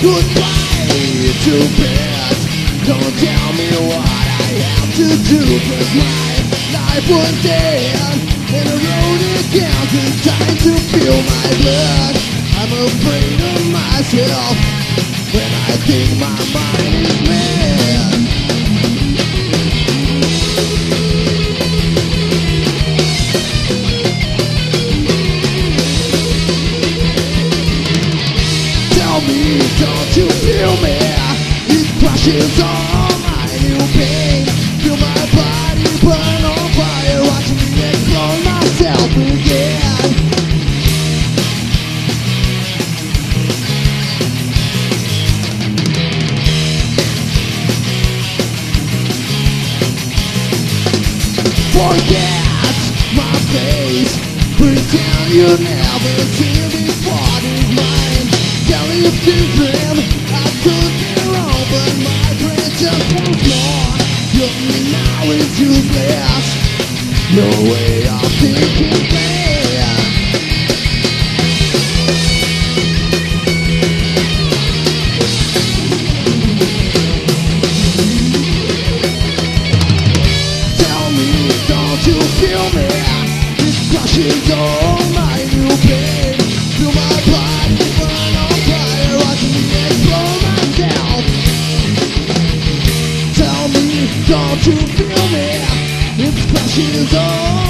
Goodbye to bed. Don't tell me what I have to do, 'cause my life was dead and I wrote it down. It's time to feel my blood. I'm afraid of myself when I think my mind is mad. Tell me, don't you feel me? It crushes all my new pain. Feel my body burn on fire, watching me explode myself again. Forget my face, pretend you never see me, what is mine? Tell me if you dream I could be wrong, but my brain just won't more. Look me now is useless, your way of thinking bad. Tell me, don't you feel me? It crushes all my new pain. Feel my body burn on fire, watching me explode myself. Tell me, don't you feel me? It crushes all